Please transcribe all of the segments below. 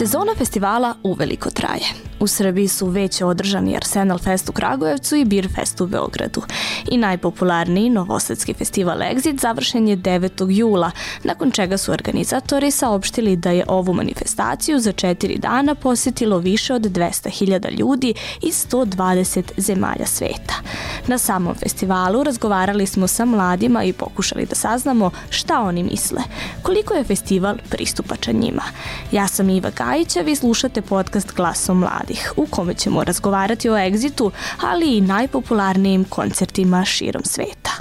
Sezona festivala uveliko traje. U Srbiji su već održani Arsenal Fest u Kragujevcu i Beer Fest u Beogradu. I najpopularniji novosadski festival Exit završen je 9. jula, nakon čega su organizatori saopštili da je ovu manifestaciju za 4 dana posjetilo više od 200.000 ljudi iz 120 zemalja sveta. Na samom festivalu razgovarali smo sa mladima i pokušali da saznamo šta oni misle, koliko je festival pristupačan njima. Ja sam Iva Gajić, a vi slušate podcast Glasom mladih, u kome ćemo razgovarati o Exitu, ali i najpopularnijim koncertima širom sveta.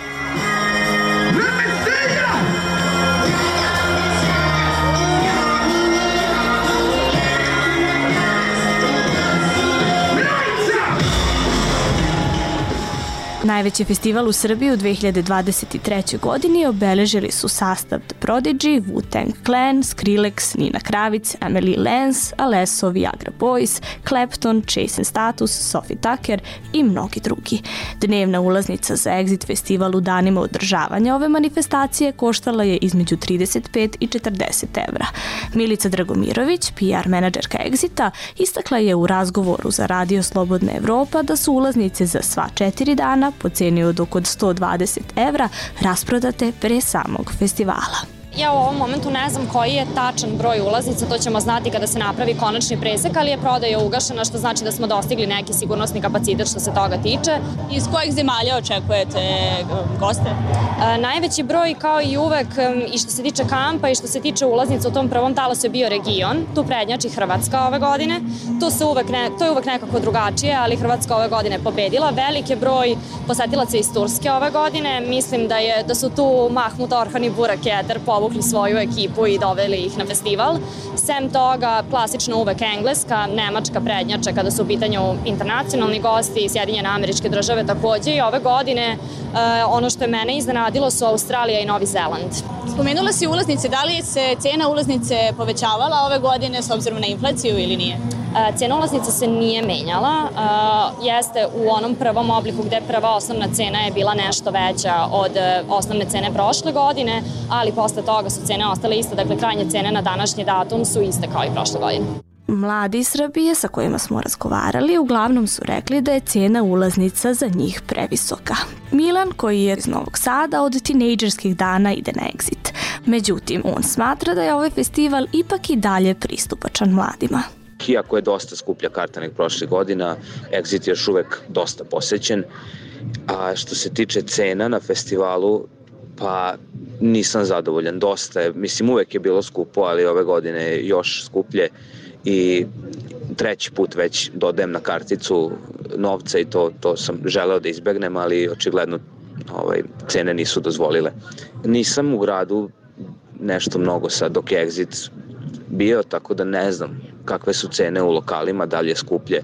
Najveći festival u Srbiji u 2023. godini obeležili su sastav The Prodigy, Wu-Tang Clan, Skrillex, Nina Kravic, Emily Lance, Alesso, Viagra Boys, Clapton, Chase & Status, Sophie Tucker i mnogi drugi. Dnevna ulaznica za Exit festival u danima održavanja ove manifestacije koštala je između 35 i 40 evra. Milica Dragomirović, PR menadžerka Exita, istakla je u razgovoru za Radio Slobodna Evropa da su ulaznice za sva 4 dana po ceni od oko 120 evra rasprodate pre samog festivala. Ja u ovom momentu ne znam koji je tačan broj ulaznica, to ćemo znati kada se napravi konačni presek, ali je prodaja ugašena, što znači da smo dostigli neki sigurnosni kapacitet što se toga tiče. Iz kojeg zemalja očekujete goste? Najveći broj, kao i uvek, i što se tiče kampa i što se tiče ulaznica u tom prvom talasu je bio region. Tu prednjači Hrvatska ove godine. To je uvek nekako drugačije, ali Hrvatska ove godine pobedila. Velik je broj posetilaca iz Turske ove godine. Mislim da su tu Mahmut Orhan i Burak Eder povukli svoju ekipu i doveli ih na festival. Sem toga, klasično uvek Engleska, Nemačka prednjača kada su u pitanju internacionalni gosti, Sjedinjene Američke Države takođe, i ove godine ono što je mene iznenadilo su Australija i Novi Zeland. Spomenula si ulaznice, da li se cena ulaznice povećavala ove godine s obzirom na inflaciju ili nije? Cena ulaznica se nije menjala, jeste u onom prvom obliku gde prva osnovna cena je bila nešto veća od osnovne cene prošle godine, ali posle toga su cene ostale iste, dakle krajnje cene na današnji datum su iste kao i prošle godine. Mladi iz Srbije sa kojima smo razgovarali uglavnom su rekli da je cena ulaznica za njih previsoka. Milan, koji je iz Novog Sada, od tinejdžerskih dana ide na Exit. Međutim, on smatra da je ovaj festival ipak i dalje pristupačan mladima. Iako je dosta skuplja karta nek prošle godina, Exit je još uvek dosta posećen. A što se tiče cena na festivalu, pa nisam zadovoljan. Dosta je, mislim uvek je bilo skupo, ali ove godine je još skuplje i treći put već dodajem na karticu novca i to sam želeo da izbegnem, ali očigledno cene nisu dozvolile. Nisam u gradu nešto mnogo sad dok je Exit bio, tako da ne znam kakve su cene u lokalima, da li je skuplje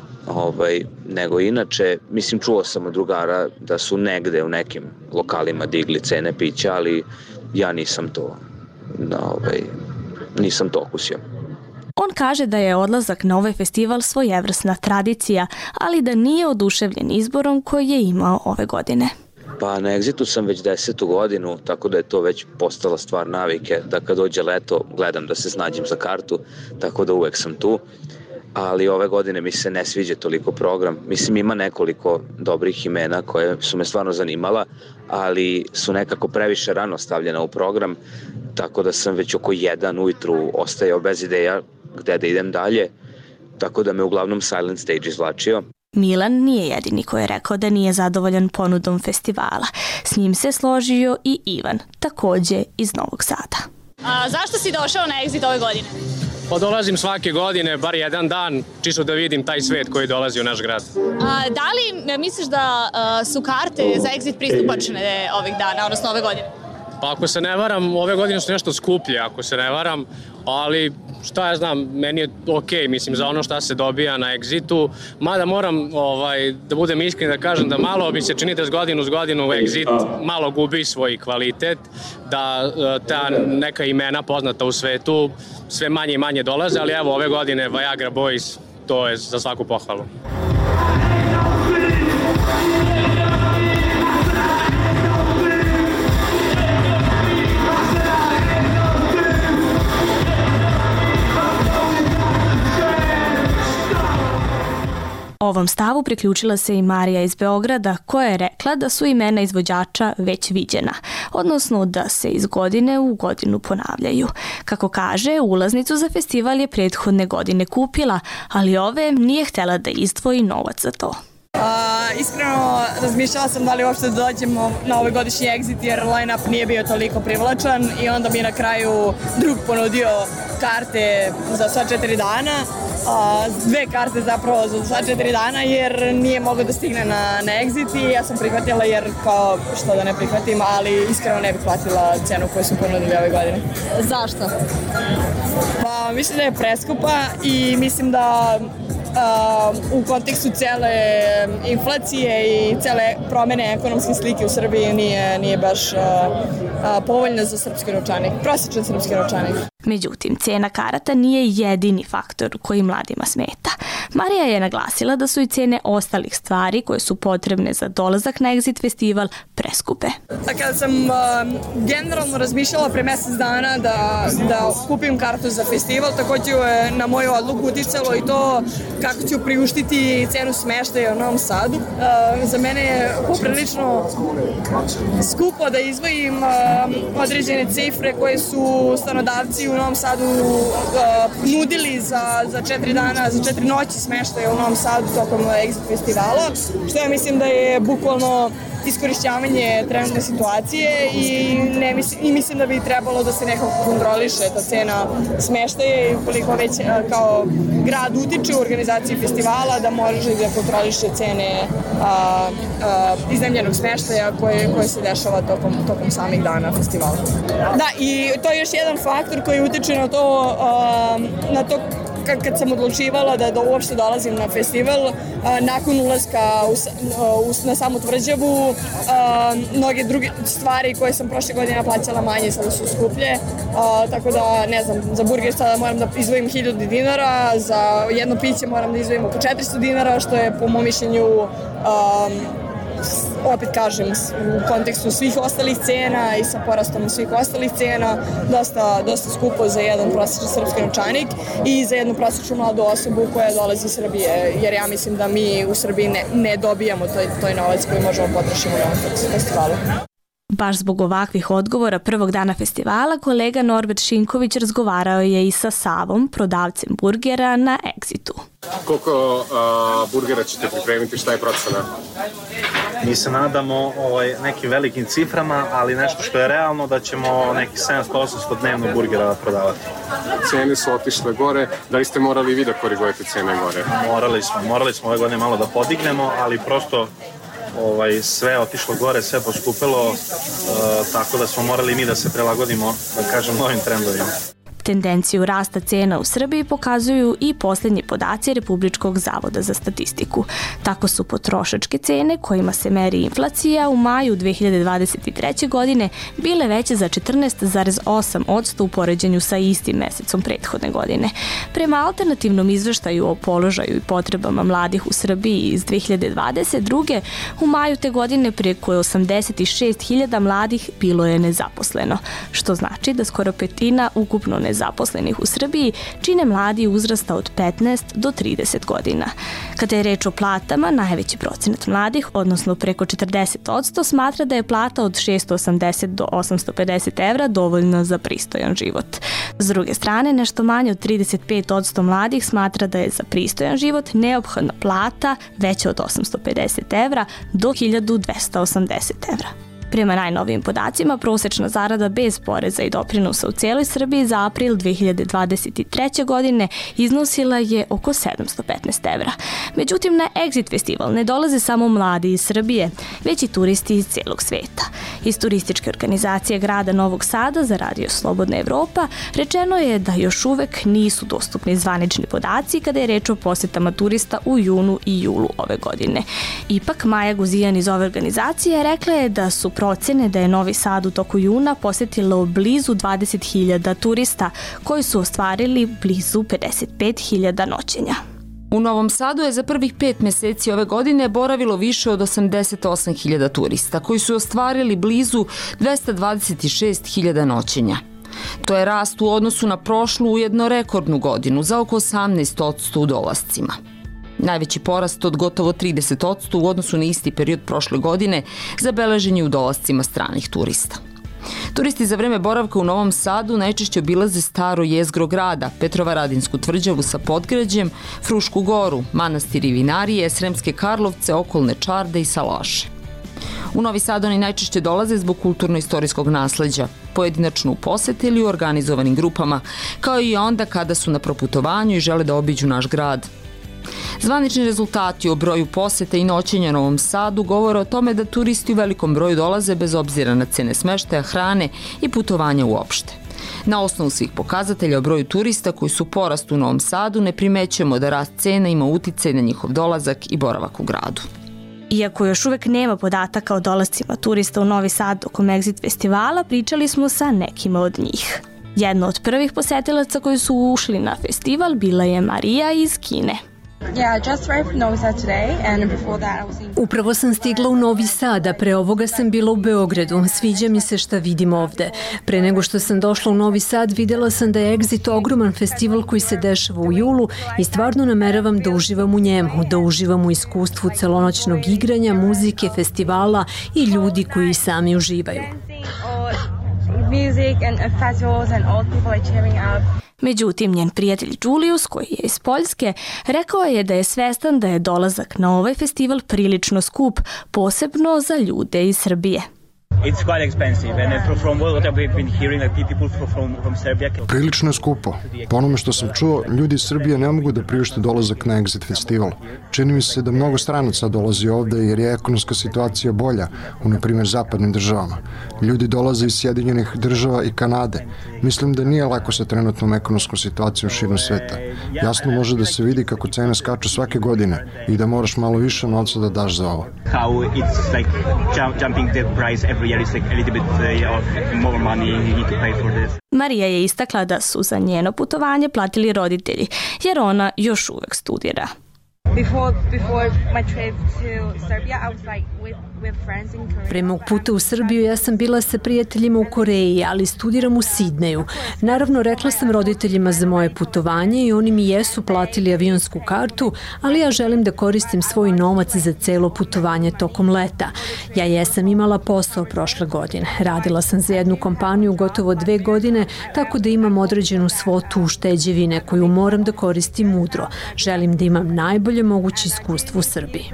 nego inače. Mislim, čuo sam od drugara da su negde u nekim lokalima digli cene pića, ali ja nisam to okusio. On kaže da je odlazak na ovaj festival svojevrsna tradicija, ali da nije oduševljen izborom koji je imao ove godine. Pa na Exitu sam već 10. godinu, tako da je to već postala stvar navike, da kad dođe leto gledam da se snađem za kartu, tako da uvek sam tu. Ali ove godine mi se ne sviđa toliko program. Mislim, ima nekoliko dobrih imena koje su me stvarno zanimala, ali su nekako previše rano stavljena u program, tako da sam već oko 1 ujutru ostajao bez ideja gde da idem dalje, tako da me uglavnom Silent Stage izvlačio. Milan nije jedini koji je rekao da nije zadovoljan ponudom festivala. S njim se složio i Ivan, takođe iz Novog Sada. Zašto si došao na Exit ove godine? Pa dolazim svake godine, bar jedan dan, čisto da vidim taj svet koji dolazi u naš grad. Da li misliš da su karte za Exit pristupačne ovih dana, odnosno ove godine? Pa ako se ne varam, ove godine su nešto skuplje, ako se ne varam, ali šta ja znam, meni je okej, mislim, za ono šta se dobija na Exitu, mada moram da budem iskren da kažem da malo mi se čini da s godinu Exit malo gubi svoj kvalitet, da ta neka imena poznata u svetu sve manje i manje dolaze, ali evo ove godine Viagra Boys, to je za svaku pohvalu. raspravu priključila se i Marija iz Beograda, koja je rekla da su imena izvođača već viđena, odnosno da se iz godine u godinu ponavljaju. Kako kaže, ulaznicu za festival je prethodne godine kupila, ali ove nije htjela da izdvoji novac za to. Iskreno razmišljala sam da li uopšte da dođemo na ovaj godišnji Exit jer line-up nije bio toliko privlačan i onda mi na kraju drug ponudio karte za sva 4 dana, 2 karte zapravo za sva 4 dana jer nije mogao da stigne na Exit i ja sam prihvatila jer kao što da ne prihvatim, ali iskreno ne bih platila cenu koju su ponudili ove godine. Zašto? Pa mislim da je preskupa i mislim da u kontekstu cele inflacije i cele promene ekonomske slike u Srbiji nije baš povoljna za srpski novčanik, prosječan srpski novčanik. Međutim, cena karata nije jedini faktor koji mladima smeta. Marija je naglasila da su i cene ostalih stvari koje su potrebne za dolazak na Exit festival preskupe. Kada sam generalno razmišljala pre mesec dana da kupim kartu za festival, takođe je na moju odluku uticalo i to kako ću priuštiti cenu smeštaja u Novom Sadu. Za mene je poprilično skupo da izdvojim određene cifre koje su stanodavci u Novom Sadu nudili za 4 dana, za 4 noći smeštaja u Novom Sadu tokom Exit festivala, što ja mislim da je bukvalno iskorišćavanje trenutne situacije i mislim da bi trebalo da se nekako kontroliše ta cena smeštaja i koliko već kao grad utiče u organizaciji festivala da može da kontroliše cene iznajmljenog smeštaja koje se dešava tokom samih dana festivala. Da, i to je još jedan faktor koji utiče na to kad sam odlučivala da uopšte dolazim na festival, nakon ulaska na samu tvrđavu, mnoge druge stvari koje sam prošle godine plaćala manje sada su skuplje, tako da ne znam, za burger sada moram da izdvojim 1000 dinara, za jedno piće moram da izdvojim oko 400 dinara, što je po mom mišljenju opet kažem, u kontekstu svih ostalih cena i sa porastom svih ostalih cena, dosta skupo za jedan prosječan srpski novčanik i za jednu prosječnu mladu osobu koja dolazi iz Srbije, jer ja mislim da mi u Srbiji ne dobijamo toj novac koji možemo potrošiti na ovom festivalu. Baš zbog ovakvih odgovora prvog dana festivala, kolega Norbert Šinković razgovarao je i sa Savom, prodavcem burgera na Exitu. Koliko burgera ćete pripremiti, šta je procena? Mi se nadamo nekim velikim ciframa, ali nešto što je realno da ćemo nekih 700-800 dnevno burgera prodavati. Cene su otišle gore, da li ste morali vi da korigujete cene gore? Morali smo ove godine malo da podignemo, ali prosto sve otišlo gore, sve poskupilo, tako da smo morali mi da se prilagodimo, da kažem, novim trendovima. Tendenciju rasta cena u Srbiji pokazuju i posljednji podaci Republičkog zavoda za statistiku. Tako su potrošačke cene, kojima se meri inflacija, u maju 2023. godine bile veće za 14,8% u poređenju sa istim mesecom prethodne godine. Prema alternativnom izveštaju o položaju i potrebama mladih u Srbiji iz 2022. u maju te godine preko 86.000 mladih bilo je nezaposleno, što znači da skoro petina ukupno nezaposlenih u Srbiji čine mladi uzrasta od 15 do 30 godina. Kada je reč o platama, najveći procenat mladih, odnosno preko 40%, smatra da je plata od 680 do 850 evra dovoljna za pristojan život. S druge strane, nešto manje od 35% mladih smatra da je za pristojan život neophodna plata veća od 850 evra do 1280 evra. Prema najnovijim podacima, prosečna zarada bez poreza i doprinosa u cijeloj Srbiji za april 2023. godine iznosila je oko 715 evra. Međutim, na Exit festival ne dolaze samo mladi iz Srbije, već i turisti iz cijelog sveta. Iz turističke organizacije grada Novog Sada za Radio Slobodna Evropa rečeno je da još uvek nisu dostupni zvanični podaci kada je reč o posetama turista u junu i julu ove godine. Ipak, Maja Guzijan iz ove organizacije rekla je da su procene da je Novi Sad u toku juna posetilo blizu 20.000 turista koji su ostvarili blizu 55.000 noćenja. U Novom Sadu je za prvih 5 meseci ove godine boravilo više od 88.000 turista koji su ostvarili blizu 226.000 noćenja. To je rast u odnosu na prošlu ujedno rekordnu godinu za oko 18% u dolascima. Najveći porast od gotovo 30% u odnosu na isti period prošle godine zabeležen je u dolascima stranih turista. Turisti za vreme boravka u Novom Sadu najčešće obilaze staro jezgro grada, Petrovaradinsku tvrđavu sa podgrađem, Frušku goru, manastir i vinarije, Sremske Karlovce, okolne čarde i salaše. U Novi Sad oni najčešće dolaze zbog kulturno-istorijskog nasleđa, pojedinačno u poseti ili u organizovanim grupama, kao i onda kada su na proputovanju i žele da obiđu naš grad. Zvanični rezultati o broju poseta i noćenja Novom Sadu govore o tome da turisti u velikom broju dolaze bez obzira na cene smeštaja, hrane i putovanja uopšte. Na osnovu svih pokazatelja o broju turista koji su porast u Novom Sadu ne primećujemo da rast cena ima uticaj na njihov dolazak i boravak u gradu. Iako još uvek nema podataka o dolascima turista u Novi Sad tokom Exit festivala, pričali smo sa nekima od njih. Jedna od prvih posetilaca koji su ušli na festival bila je Marija iz Kine. Upravo sam stigla u Novi Sad, a pre ovoga sam bila u Beogradu. Sviđa mi se šta vidim ovde. Pre nego što sam došla u Novi Sad, videla sam da je Exit ogroman festival koji se dešava u julu i stvarno nameravam da uživam u njemu, da uživam u iskustvu celonoćnog igranja, muzike, festivala i ljudi koji sami uživaju. Međutim, njen prijatelj Julius, koji je iz Poljske, rekao je da je svestan da je dolazak na ovaj festival prilično skup, posebno za ljude iz Srbije. Prilično je skupo. Po onome što sam čuo, ljudi iz Srbije ne mogu da priušte dolazak na Exit festival. Čini mi se da mnogo stranaca dolazi ovde jer je ekonomska situacija bolja u, na primjer, zapadnim državama. Ljudi dolaze iz Sjedinjenih država i Kanade. Mislim da nije lako sa trenutnom ekonomskom situacijom širom sveta. Jasno može da se vidi kako cene skaču svake godine i da moraš malo više novca da daš za ovo. Marija je istakla da su za njeno putovanje platili roditelji, jer ona još uvek studira. Pre mog puta u Srbiju ja sam bila sa prijateljima u Koreji, ali studiram u Sidneju. Naravno, rekla sam roditeljima za moje putovanje i oni mi jesu platili avionsku kartu, ali ja želim da koristim svoj novac za celo putovanje tokom leta. Ja jesam imala posao prošle godine. Radila sam za jednu kompaniju gotovo 2 godine, tako da imam određenu svotu ušteđevine koju moram da koristim mudro. Želim da imam najbolje moguće iskustvo u Srbiji.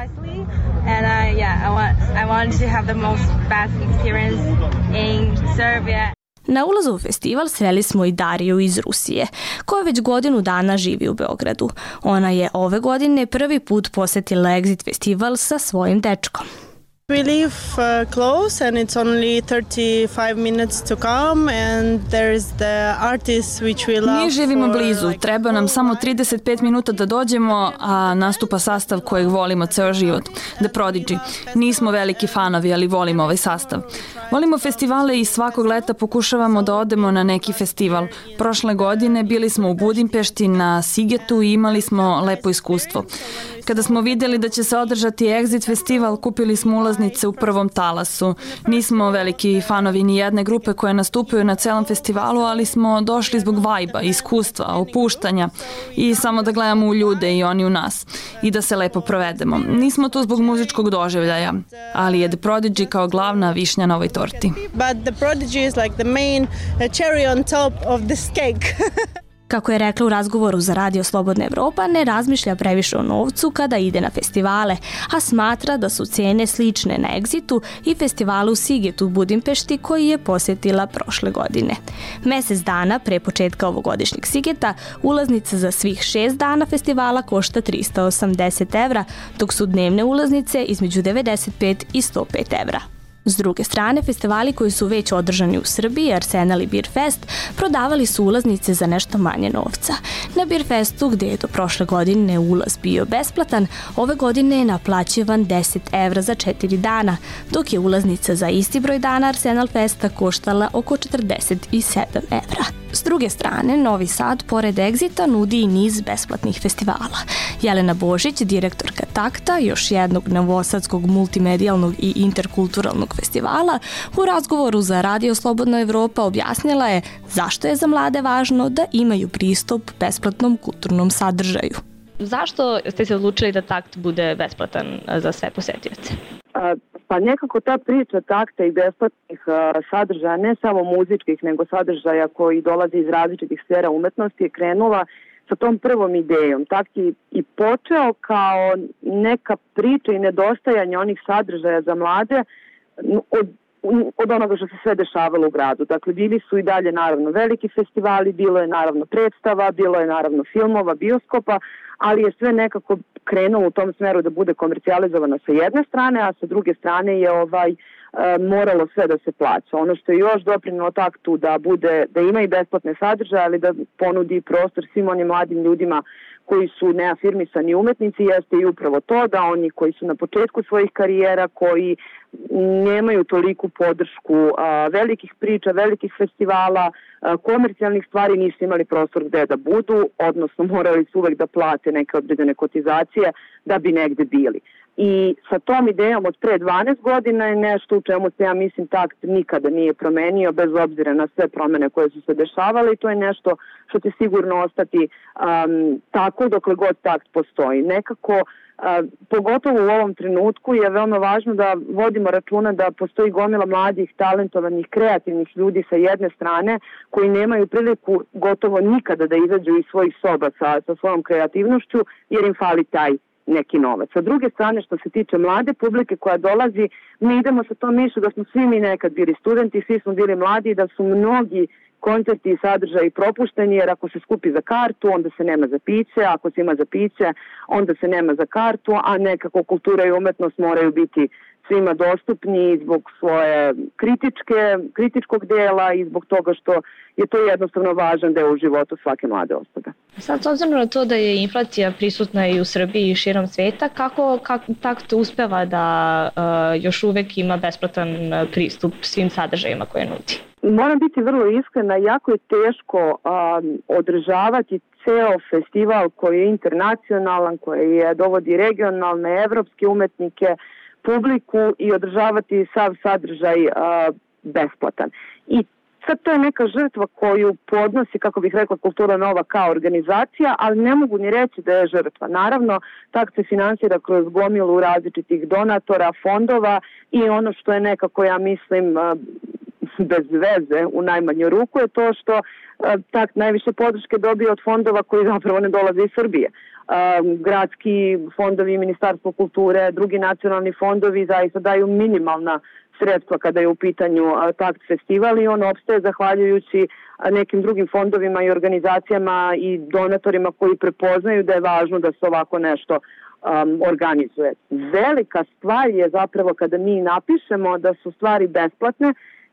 Na ulazu u festival sreli smo i Dariju iz Rusije, koja već godinu dana živi u Beogradu. Ona je ove godine prvi put posetila Exit festival sa svojim dečkom. We live close and it's only 35 minutes to come and there's the artists which we love. Mi živimo blizu, treba nam samo 35 minuta da dođemo, a nastupa sastav kojeg volimo ceo život, The Prodigy. Nismo veliki fanovi, ali volimo ovaj sastav. Volimo festivale i svakog leta pokušavamo da odemo na neki festival. Prošle godine bili smo u Budimpešti na Sigetu i imali smo lepo iskustvo. Kada smo videli da će se održati Exit festival, kupili smo ulaznice u prvom talasu. Nismo veliki fanovi ni jedne grupe koje nastupaju na celom festivalu, ali smo došli zbog vajba, iskustva, opuštanja i samo da gledamo u ljude i oni u nas i da se lepo provedemo. Nismo tu zbog muzičkog doživljaja, ali je The Prodigy kao glavna višnja na ovoj torti. But The Prodigy is like the main cherry on top of this cake. Kako je rekla u razgovoru za Radio Slobodna Evropa, ne razmišlja previše o novcu kada ide na festivale, a smatra da su cene slične na Exitu i festivalu Siget u Budimpešti koji je posjetila prošle godine. Mesec dana pre početka ovogodišnjeg Sigeta ulaznica za svih 6 dana festivala košta 380 evra, dok su dnevne ulaznice između 95 i 105 evra. S druge strane, festivali koji su već održani u Srbiji, Arsenal i Beer Fest, prodavali su ulaznice za nešto manje novca. Na Beer Festu, gde je do prošle godine ulaz bio besplatan, ove godine je naplaćivan 10 evra za 4 dana, dok je ulaznica za isti broj dana Arsenal Festa koštala oko 47 evra. S druge strane, Novi Sad, pored Exita, nudi i niz besplatnih festivala. Jelena Božić, direktorka Takta, još jednog novosadskog multimedijalnog i interkulturalnog festivala, u razgovoru za Radio Slobodna Evropa objasnila je zašto je za mlade važno da imaju pristup besplatnom kulturnom sadržaju. Zašto ste se odlučili da Takt bude besplatan za sve posetioce? Pa nekako ta priča takta i besplatnih sadržaja, ne samo muzičkih, nego sadržaja koji dolaze iz različitih sfera umetnosti je krenula sa tom prvom idejom. Takt je i počeo kao neka priča i nedostajanje onih sadržaja za mlade od onoga što se sve dešavalo u gradu. Dakle, bili su i dalje naravno veliki festivali, bilo je naravno predstava, bilo je naravno filmova, bioskopa, ali je sve nekako krenulo u tom smeru da bude komercijalizovano sa jedne strane, a sa druge strane je moralo sve da se plaća. Ono što je još doprinilo Taktu da ima i besplatne sadržaje, ali da ponudi prostor svim onim mladim ljudima koji su neafirmisani umetnici, jeste i upravo to da oni koji su na početku svojih karijera, koji nemaju toliku podršku velikih priča, velikih festivala, komercijalnih stvari, nisu imali prostor gde da budu, odnosno morali su uvek da plate neke određene kotizacije da bi negde bili. I sa tom idejom od pre 12 godina je nešto u čemu se, ja mislim, Takt nikada nije promenio, bez obzira na sve promene koje su se dešavale, i to je nešto što će sigurno ostati tako dokle god Takt postoji. Nekako, pogotovo u ovom trenutku, je veoma važno da vodimo računa da postoji gomila mladih, talentovanih, kreativnih ljudi sa jedne strane koji nemaju priliku gotovo nikada da izađu iz svojih soba sa svojom kreativnošću, jer im fali taj neki novac. Sa druge strane, što se tiče mlade publike koja dolazi, mi idemo sa tom mišlju da smo svi mi nekad bili studenti, svi smo bili mladi i da su mnogi koncerti i sadržaji propušteni, jer ako se skupi za kartu, onda se nema za piće, ako se ima za piće, onda se nema za kartu, a nekako kultura i umetnost moraju biti svima dostupni zbog svoje kritičkog dela i zbog toga što je to jednostavno važan deo u životu svake mlade osobe. Sad, s obzirom na to da je inflacija prisutna i u Srbiji i širom sveta, kako Takt uspeva da još uvek ima besplatan pristup svim sadržajima koje nudi? Moram biti vrlo iskrena, jako je teško održavati ceo festival koji je internacionalan, koji dovodi regionalne, evropske umetnike, publiku i održavati sav sadržaj besplatan. I sad to je neka žrtva koju podnosi, kako bih rekla, Kultura Nova kao organizacija, ali ne mogu ni reći da je žrtva. Naravno, Takt se finansira kroz gomilu različitih donatora, fondova i ono što je nekako, ja mislim, bez veze u najmanju ruku je to što Takt najviše podrške dobije od fondova koji zapravo ne dolaze iz Srbije. Gradski fondovi, Ministarstvo kulture, drugi nacionalni fondovi zaista daju minimalna sredstva kada je u pitanju Takt festival i on opstaje zahvaljujući nekim drugim fondovima i organizacijama i donatorima koji prepoznaju da je važno da se ovako nešto organizuje. Velika stvar je zapravo kada mi napišemo da su stvari besplatne,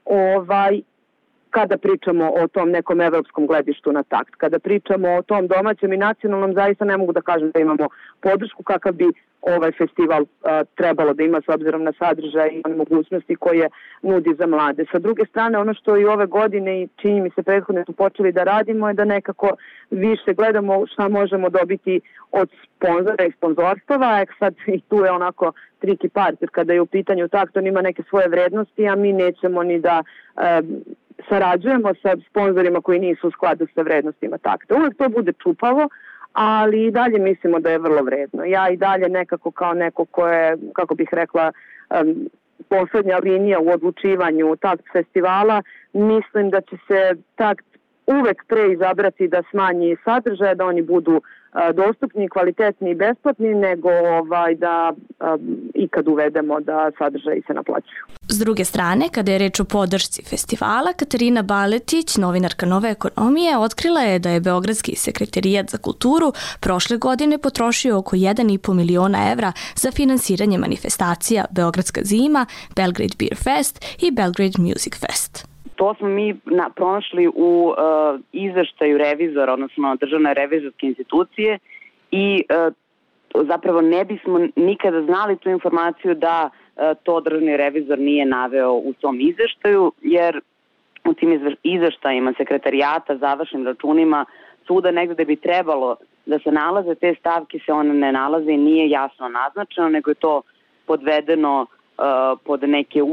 kada pričamo o tom nekom evropskom gledištu na Takt. Kada pričamo o tom domaćem i nacionalnom, zaista ne mogu da kažem da imamo podršku kakav bi ovaj festival trebalo da ima s obzirom na sadržaj i mogućnosti koje nudi za mlade. Sa druge strane, ono što i ove godine i čini mi se prethodne su počeli da radimo je da nekako više gledamo šta možemo dobiti od sponzora i sponzorstava. Sad i tu je onako tricky part, jer kada je u pitanju Takt, on ima neke svoje vrednosti, a mi nećemo ni da sarađujemo sa sponzorima koji nisu u skladu sa vrednostima Takta. Uvijek to bude čupavo, ali i dalje mislimo da je vrlo vredno. Ja i dalje nekako kao neko ko je, kako bih rekla, poslednja linija u odlučivanju Takt festivala, mislim da će se Takt uvek pre izabrati da smanji sadržaje, da oni budu dostupni, kvalitetni i besplatni, nego da ikad uvedemo da sadržaji se naplaćuju. S druge strane, kada je reč o podršci festivala, Katarina Baletić, novinarka Nove ekonomije, otkrila je da je Beogradski sekretarijat za kulturu prošle godine potrošio oko 1,5 miliona evra za finansiranje manifestacija Beogradska zima, Belgrade Beer Fest i Belgrade Music Fest. To smo mi pronašli u izveštaju revizora, odnosno državne revizorske institucije i zapravo ne bismo nikada znali tu informaciju da to državni revizor nije naveo u svom izveštaju, jer u tim izveštajima sekretarijata, završnim računima, svuda negde da bi trebalo da se nalaze te stavke, se one ne nalaze i nije jasno naznačeno, nego je to podvedeno pod neke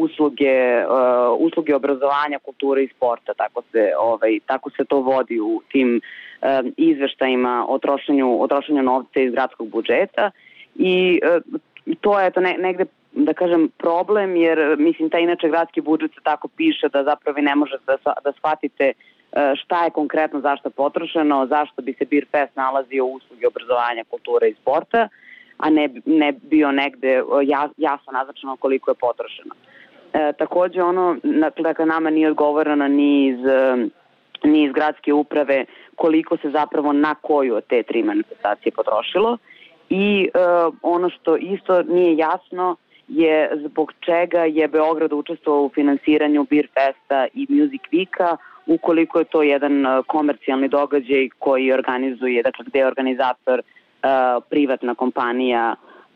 usluge obrazovanja, kulture i sporta, tako se to vodi u tim izveštajima o trošenju novca iz gradskog budžeta i to je to negde, da kažem, problem, jer mislim taj inače gradski budžet se tako piše da zapravo vi ne možete da shvatite šta je konkretno zašto potrošeno, zašto bi se Beer Fest nalazio u uslugi obrazovanja, kulture i sporta, a ne bio negde jasno naznačeno koliko je potrošeno. Takođe ono, dakle, nama nije odgovoreno ni iz gradske uprave koliko se zapravo na koju od te 3 manifestacije potrošilo i ono što isto nije jasno je zbog čega je Beograd učestvovao u finansiranju Beer Festa i Music Weeka ukoliko je to jedan komercijalni događaj koji organizuje, dakle gde je organizator privatna kompanija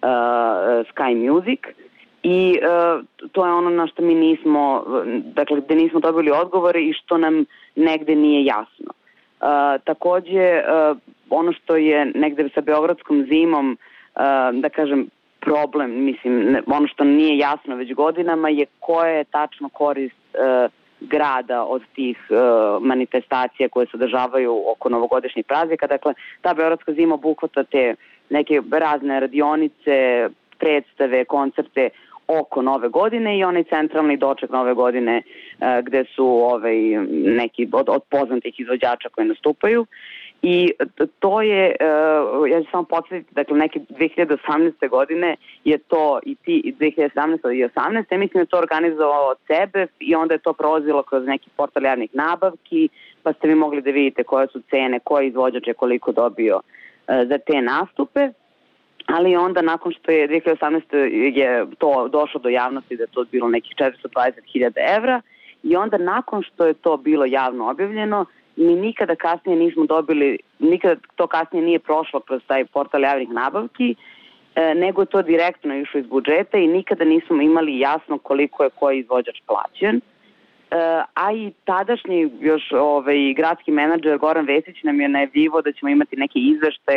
Sky Music i to je ono na što mi nismo, dakle gde nismo dobili odgovore i što nam negde nije jasno. Takođe, ono što je negde sa beogradskom zimom, da kažem, problem, mislim, ono što nije jasno već godinama je koja je tačno korist grada od tih manifestacija koje se održavaju oko novogodišnjih praznika. Dakle, ta beogradska zima obuhvata te neke razne radionice, predstave, koncerte oko Nove godine i onaj centralni doček Nove godine gde su neki od poznatih izvođača koji nastupaju. I to je, ja ću samo podsjetiti, dakle neke 2018. godine je to i 2017. i 2018. Ja mislim da je to organizovao CEBEF i onda je to prolazilo kroz neki portal javnih nabavki, pa ste vi mogli da vidite koje su cene, koji izvođač je koliko dobio za te nastupe. Ali onda nakon što je 2018. je to došlo do javnosti da je to bilo nekih 420.000 evra i onda nakon što je to bilo javno objavljeno, mi nikada kasnije nismo dobili, nikada to kasnije nije prošlo kroz taj portal javnih nabavki, nego je to direktno išlo iz budžeta i nikada nismo imali jasno koliko je koji izvođač plaćen. A i tadašnji još gradski menadžer Goran Vesić nam je najavljivao da ćemo imati neke izveštaje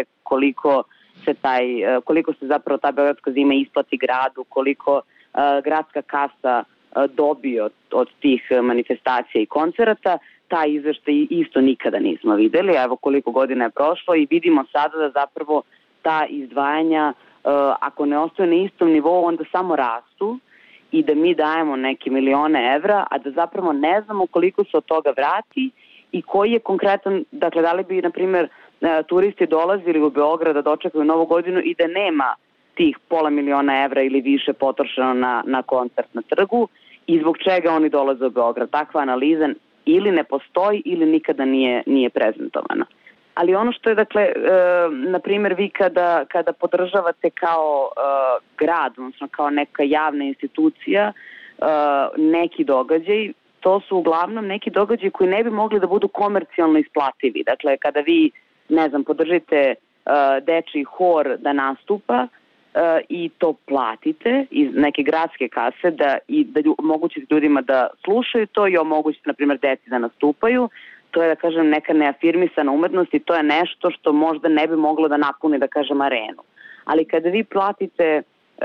koliko se zapravo ta beogradska zima isplati gradu, koliko gradska kasa dobio od tih manifestacija i koncerata. Taj izveštaj isto nikada nismo videli, evo koliko godina je prošlo i vidimo sada da zapravo ta izdvajanja, ako ne ostaju na istom nivou, onda samo rastu i da mi dajemo neke milione evra, a da zapravo ne znamo koliko se od toga vrati i koji je konkretan, dakle da li bi, na primjer, turisti dolazili u Beograd da dočekaju Novu godinu i da nema tih $500.000 evra ili više potrošeno na koncert na trgu i zbog čega oni dolaze u Beograd. Takva analiza ili ne postoji ili nikada nije prezentovana. Ali ono što je, dakle, na primjer, vi kada podržavate kao grad, odnosno kao neka javna institucija, neki događaj, to su uglavnom neki događaji koji ne bi mogli da budu komercijalno isplativi. Dakle, kada vi, ne znam, podržite dečiji hor da nastupa i to platite iz neke gradske kase da omogućite ljudima da slušaju to i omogućite, na primjer, deci da nastupaju, to je, da kažem, neka neafirmisana umetnost i to je nešto što možda ne bi moglo da napuni, da kažem, arenu. Ali kada vi platite,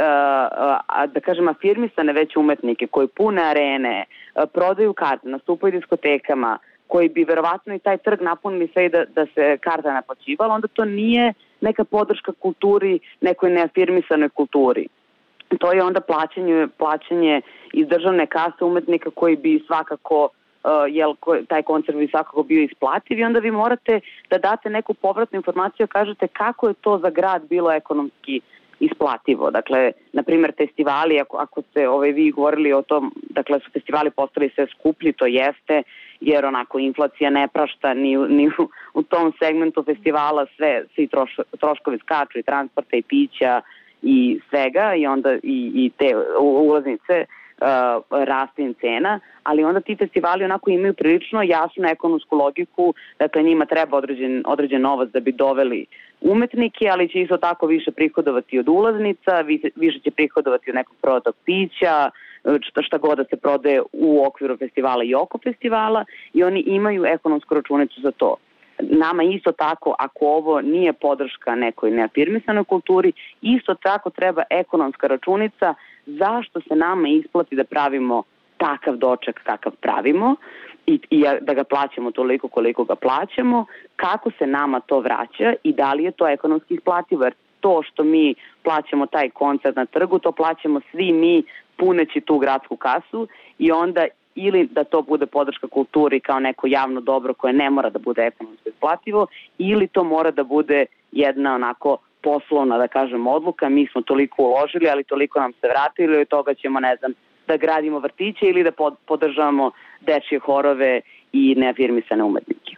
da kažem, afirmisane već umetnike koji pune arene, prodaju karte, nastupaju diskotekama, koji bi verovatno i taj trg napunili sve i da se karta naplaćivala, onda to nije neka podrška kulturi, nekoj neafirmisanoj kulturi. To je onda plaćanje iz državne kase umetnika koji bi svakako, taj koncert bi svakako bio isplativ i onda vi morate da date neku povratnu informaciju, kažete kako je to za grad bilo ekonomski isplativo. Dakle, na primjer, festivali, ako ste vi govorili o tom, dakle, su festivali postali sve skuplji, to jeste, jer onako inflacija ne prašta ni u tom segmentu festivala, sve troškovi skaču i transporta i pića i svega i onda i te ulaznice raste im cena, ali onda ti festivali onako imaju prilično jasnu ekonomsku logiku, dakle njima treba određen novac da bi doveli umetnike, ali će isto tako više prihodovati od ulaznica, više će prihodovati od nekog prodatog pića, šta god da se prodaje u okviru festivala i oko festivala i oni imaju ekonomsku računicu za to. Nama isto tako, ako ovo nije podrška nekoj neafirmisanoj kulturi, isto tako treba ekonomska računica zašto se nama isplati da pravimo takav doček kakav pravimo i da ga plaćamo toliko koliko ga plaćamo, kako se nama to vraća i da li je to ekonomski isplativo, jer to što mi plaćamo taj koncert na trgu, to plaćamo svi mi puneći tu gradsku kasu i onda ili da to bude podrška kulturi kao neko javno dobro koje ne mora da bude ekonomski isplativo, ili to mora da bude jedna onako poslovna, da kažem, odluka, mi smo toliko uložili, ali toliko nam se vratilo ili od toga ćemo, ne znam, da gradimo vrtiće ili da podržavamo dečje horove i neafirmisane umetnike.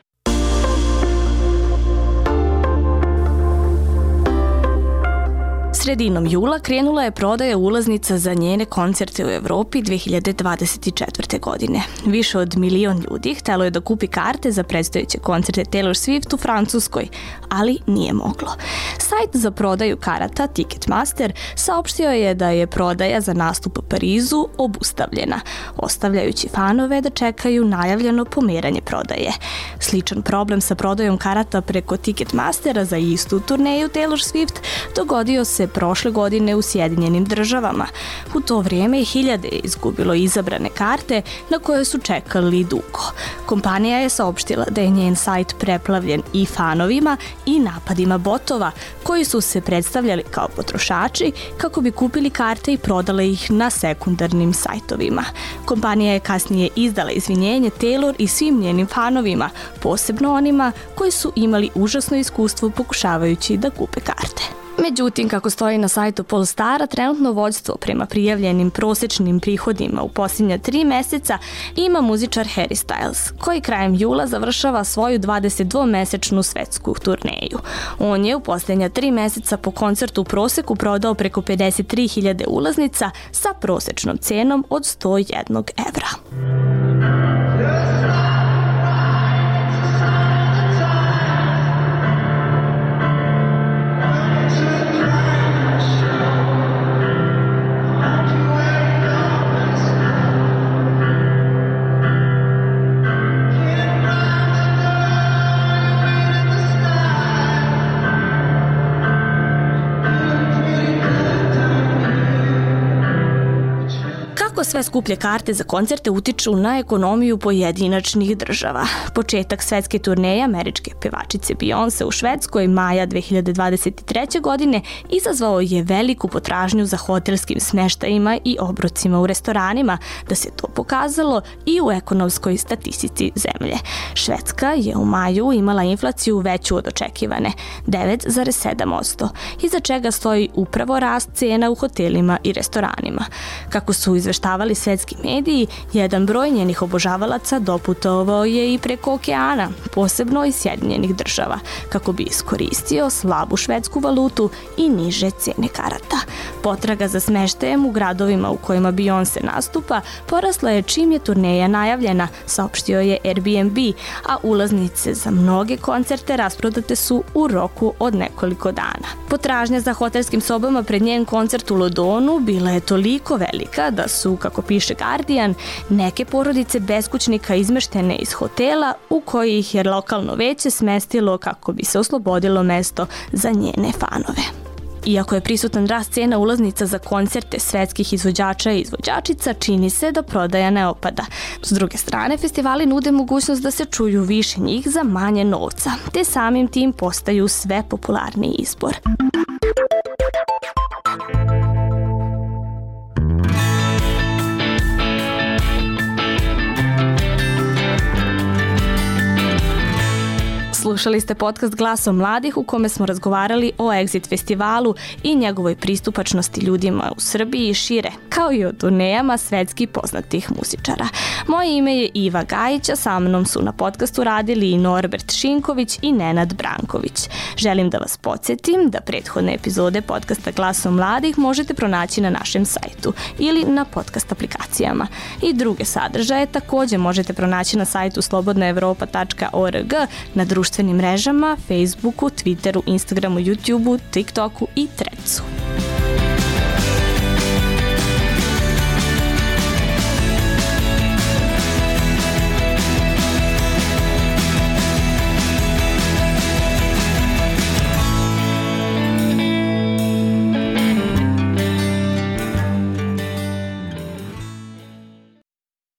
Sredinom jula krenula je prodaja ulaznica za njene koncerte u Evropi 2024. godine. Više od 1 milion ljudi htelo je da kupi karte za predstojeće koncerte Taylor Swift u Francuskoj, ali nije moglo. Sajt za prodaju karata Ticketmaster saopštio je da je prodaja za nastup u Parizu obustavljena, ostavljajući fanove da čekaju najavljeno pomeranje prodaje. Sličan problem sa prodajom karata preko Ticketmastera za istu turneju Taylor Swift dogodio se prošle godine u Sjedinjenim Državama. U to vrijeme je hiljade izgubilo izabrane karte na koje su čekali dugo. Kompanija je saopštila da je njen sajt preplavljen i fanovima i napadima botova koji su se predstavljali kao potrošači kako bi kupili karte i prodale ih na sekundarnim sajtovima. Kompanija je kasnije izdala izvinjenje Taylor i svim njenim fanovima, posebno onima koji su imali užasno iskustvo pokušavajući da kupe karte. Međutim, kako stoji na sajtu Polstara, trenutno vođstvo prema prijavljenim prosječnim prihodima u posljednja 3 meseca ima muzičar Harry Styles, koji krajem jula završava svoju 22-mesečnu svetsku turneju. On je u posljednja 3 meseca po koncertu u proseku prodao preko 53.000 ulaznica sa prosječnom cenom od 101 evra. Sve skuplje karte za koncerte utiču na ekonomiju pojedinačnih država. Početak svetske turneje američke pevačice Beyoncé u Švedskoj maja 2023. godine izazvao je veliku potražnju za hotelskim smeštajima i obrocima u restoranima, da se to pokazalo i u ekonomskoj statistici zemlje. Švedska je u maju imala inflaciju veću od očekivane, 9,7%, iza čega stoji upravo rast cena u hotelima i restoranima. Kako su izveštavali svetski mediji, jedan broj njenih obožavalaca doputovao je i preko okeana, posebno iz Sjedinjenih Država, kako bi iskoristio slabu švedsku valutu i niže cene karata. Potraga za smeštajem u gradovima u kojima Beyoncé nastupa porasla je čim je turneja najavljena, saopštio je Airbnb, a ulaznice za mnoge koncerte rasprodate su u roku od nekoliko dana. Potražnja za hotelskim sobama pred njen koncert u Londonu bila je toliko velika da su, kako piše Guardian, neke porodice beskućnika izmeštene iz hotela u koji ih je lokalno veće smestilo kako bi se oslobodilo mesto za njene fanove. Iako je prisutan rast cena ulaznica za koncerte svetskih izvođača i izvođačica, čini se da prodaja ne opada. S druge strane, festivali nude mogućnost da se čuju više njih za manje novca, te samim tim postaju sve popularniji izbor. Slušali ste podcast Glasom mladih u kome smo razgovarali o Exit festivalu i njegovoj pristupačnosti ljudima u Srbiji i šire, kao i o turnejama svetski poznatih muzičara. Moje ime je Iva Gajić, a sa mnom su na podcastu radili i Norbert Šinković i Nenad Branković. Želim da vas podsjetim da prethodne epizode podcasta Glasom mladih možete pronaći na našem sajtu ili na podcast aplikacijama. I druge sadržaje također možete pronaći na sajtu slobodnaevropa.org, na društvenim mrežama, Facebooku, Twitteru, Instagramu, YouTubeu, TikToku i Threadsu.